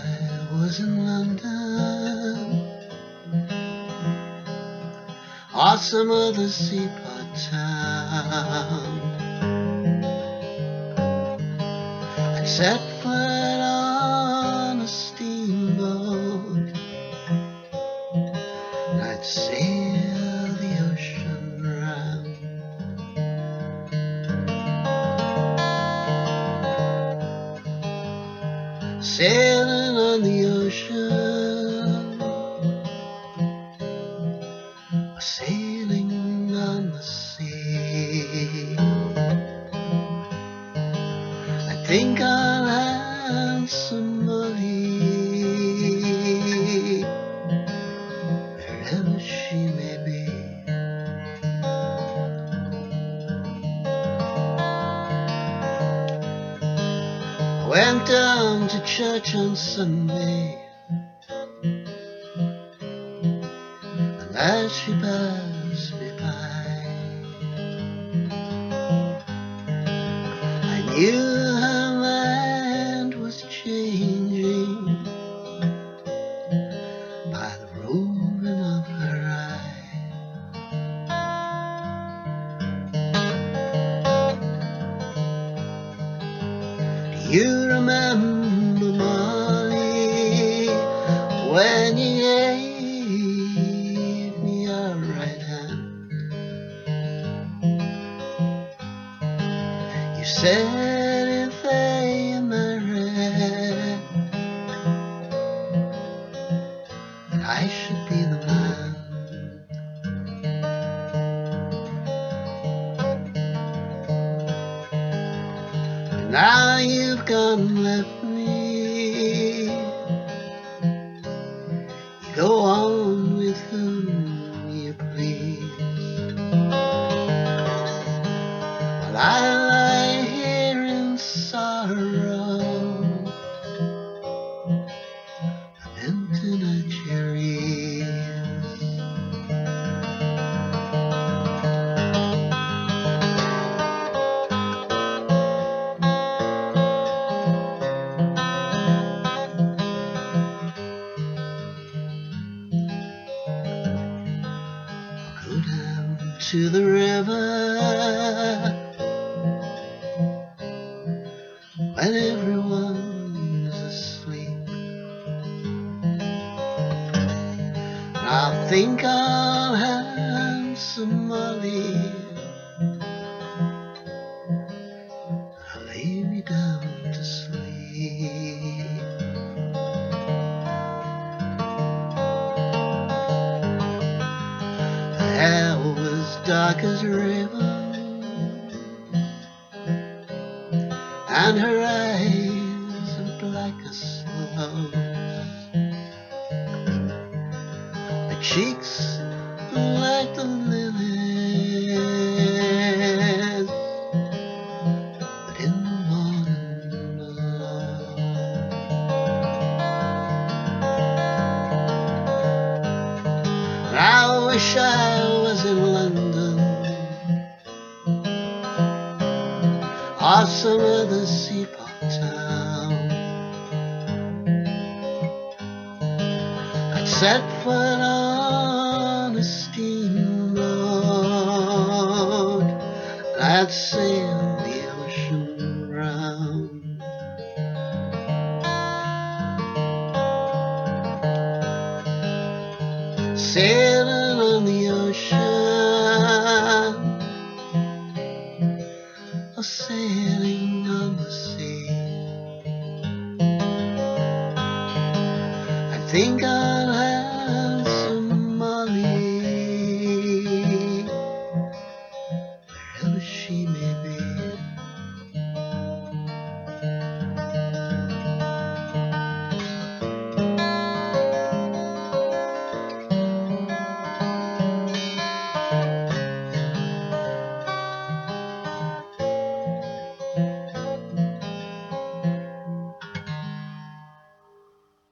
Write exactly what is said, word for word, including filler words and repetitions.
was in London or some other seaport town, I'd set foot on a steamboat and I'd sail the ocean round. Sailing on the ocean, or sailing on the sea, I think I'll have some money wherever she may be. I went down to church on Sunday, and as she passed me by, I knew her mind was changing by the roving of her eye. Do you remember, Molly, when you gave me your right hand? You said if they married, that I should be the man. But now you've gone and left me, you go on with whom you please, while I lie here in sorrow, lamenting at your ease. Go down to the river when everyone's asleep, and I think I'll have some money, I'll lay me down to sleep. Her hair was dark as a river, and her eyes are black as sloes. Her cheeks are like the lilies, but in the morning alone. And I wish I was in London or some other seaport town. I'd set foot on a steamboat and I'd sail the ocean round. Sailing on the ocean, or sailing on the sea, I think I'll have